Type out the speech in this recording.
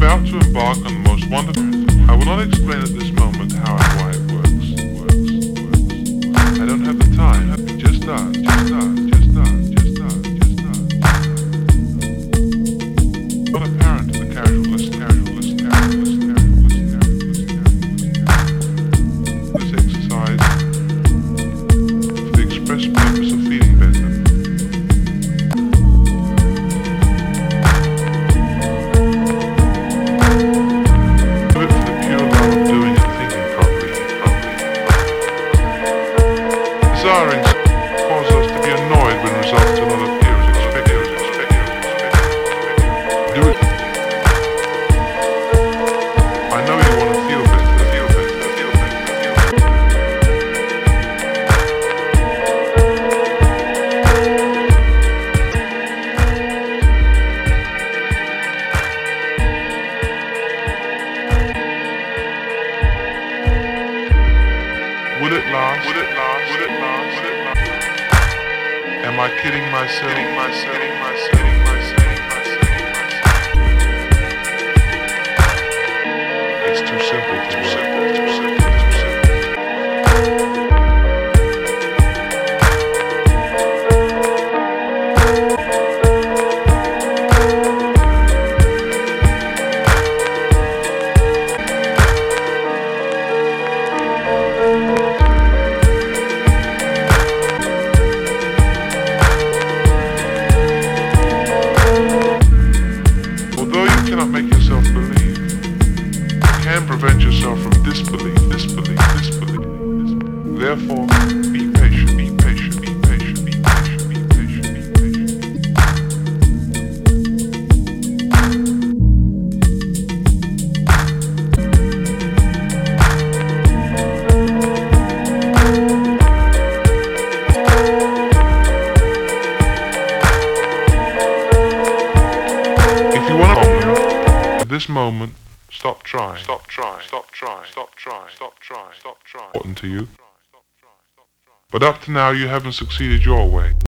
about to embark on the most wonderful. I will not explain at this moment how and why it works. I don't have the time. It just does. Not apparent to the casual listener. This exercise for the express purpose of feeling better. Desiring cause us to be annoyed when results do not appear as expected. Do it. I know you want to feel better. Will it last? Am I kidding myself? It's too simple to work. Cannot make yourself believe. You can prevent yourself from disbelief. Therefore, be patient. If you want to this moment, stop trying. Important to you. But up to now you haven't succeeded your way.